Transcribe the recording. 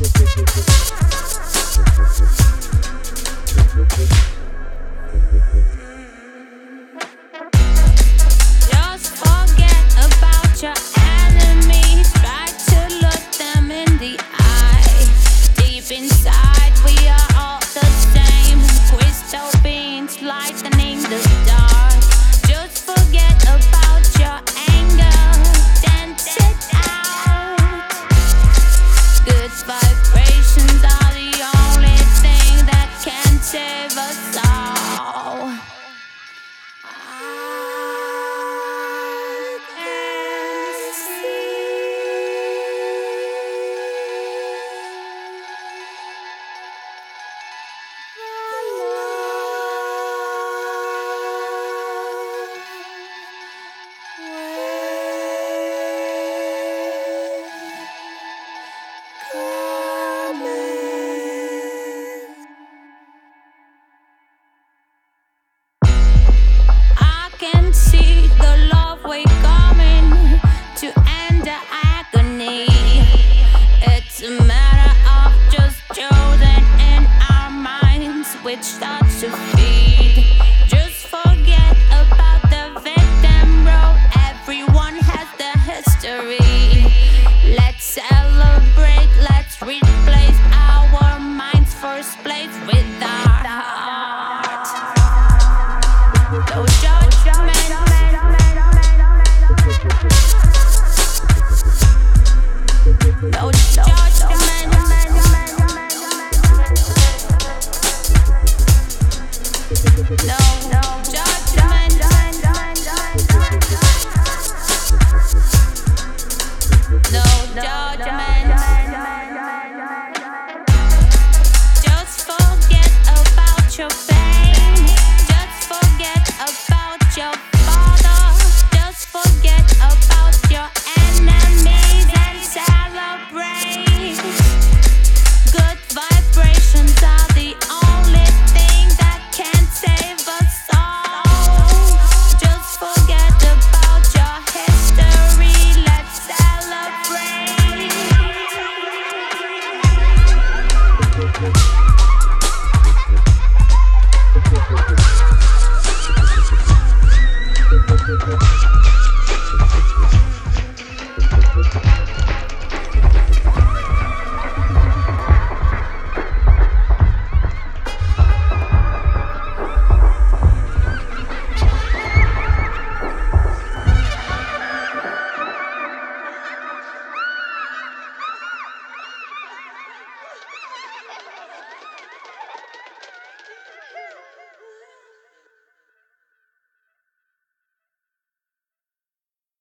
Just forget about your enemies. Try to look them in the eye. Deep inside, we are all the same. Crystal beings lightening the dark. Just forget about your anger. Dance it out. Good vibrations are the only thing that can save us all. I can see the love way coming to end the agony. It's a matter of just choosing in our minds which starts to feed. Just forget about the victim role. Everyone has their history. Let's celebrate, let's replace our minds first place with our heart. No judgment. No judgment. No judgment. No judgment. Just forget about your pain. Just forget about your father. Just forget about your enemies and celebrate. Good vibrations are the only thing that can save us all. Just forget about your history. Let's celebrate.